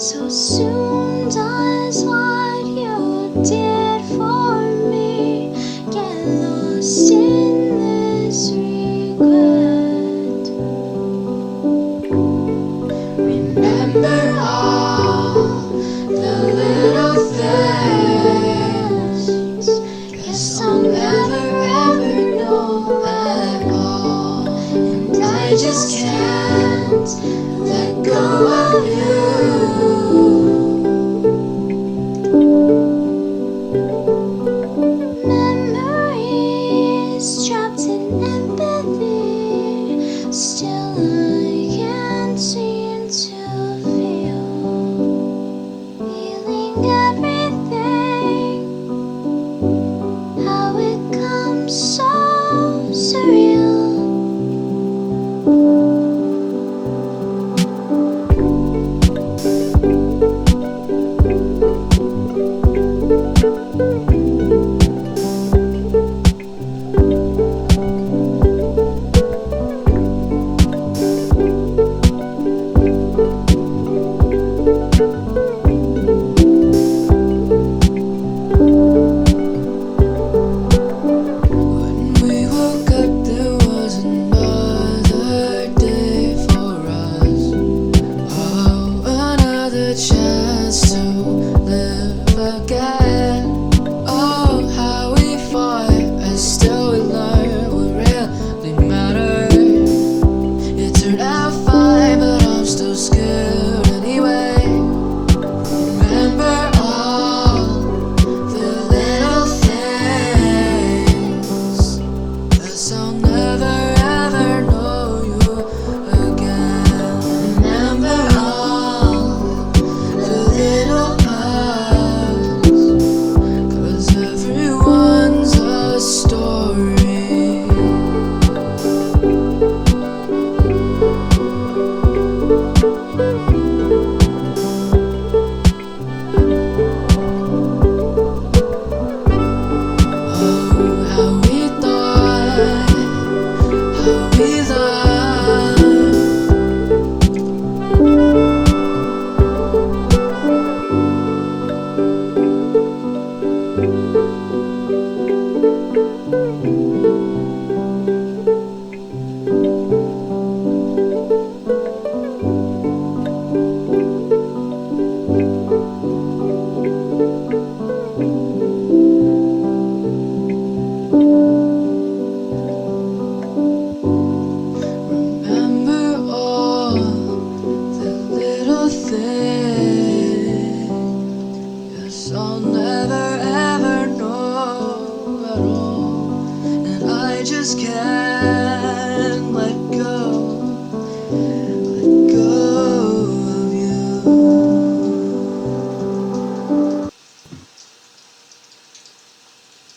So soon does what you did for me get lost in this regret. Remember all the little things. Guess I'll never ever know at all, and I just can't let go of you. Memories trapped in empathy, still I can't seem to feel. Feeling everything, how it comes so surreal. Chance to live again. Oh, how we fought, and still we learned what really mattered. It turned out fine, but I'm still scared anyway. Remember all the little things, 'cause I'll never ever know you again. Remember all the little hugs, 'cause everyone's a story. Oh, how we thought, how we loved. Remember all the little things.